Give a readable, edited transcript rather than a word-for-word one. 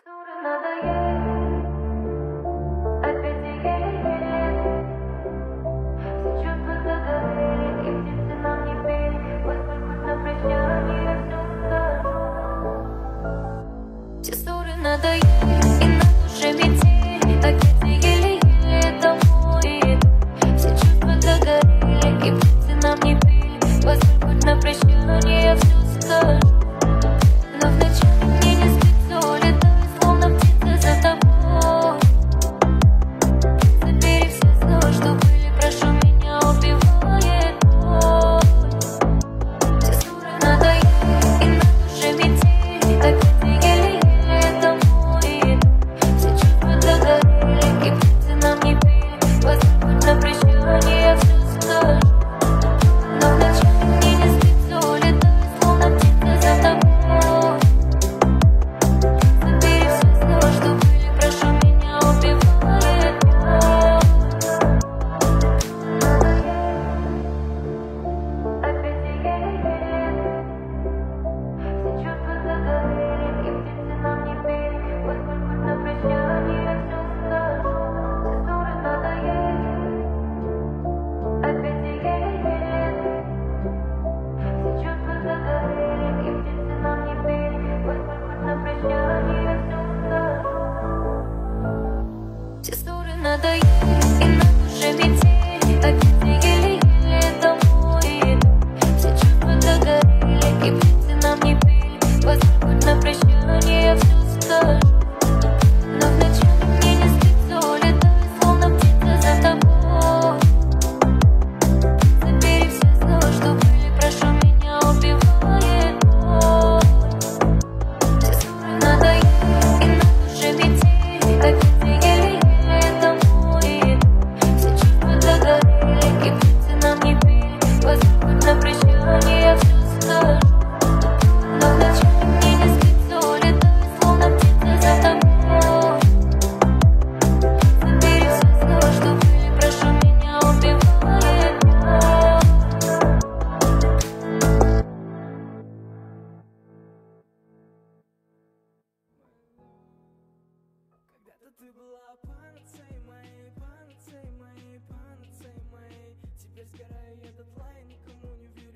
Все ссоры надоели, и на душе метель. Опять еле-еле домой иду. Все чувства догорели, и птицы нам не пели. Позволь хоть на прощание я все скажу. Но вначале мне не спится, улетаю, словно птица за тобой. Забери все слова, что были, прошу меня, убивает боль. Все ссоры надоели, и на душе метель. Опять еле-еле домой иду. Все чувства догорели, и птицы нам не пели. Позволь хоть на прощание я все скажу. Но вначале мне не спится, улетаю, словно птица за тобой. Забери все слова, что были, прошу меня, убивает боль. Опять еле-еле. Все чувства догорели, и птицы нам не пели. Позволь хоть на прощание я все скажу. Все ссоры надоели. Опять еле-еле. Все чувства догорели, и птицы нам не пели. Позволь хоть на прощание я все скажу. Все ссоры надоели, и на душе метель. Опять еле-еле домой иду. Все чувства догорели, и птицы нам не пели. Позволь хоть на прощание я все скажу. Но вначале мне не спится, улетаю, словно птица за тобой. Забери все слова, что были, прошу меня, убивает боль. Все ссоры надоели, и на душе метель. Опять еле-еле домой иду. Все чувства догорели, и птицы нам не пели. Позволь хоть на прощание я все скажу. Но вначале мне не спится, улетаю, словно птица за тобой. Забери все слова, что были, прошу меня, убивает боль. Когда-то ты была панацеей моей, панацеей моей, панацеей моей. Теперь сгораю я дотла, я никому не вру.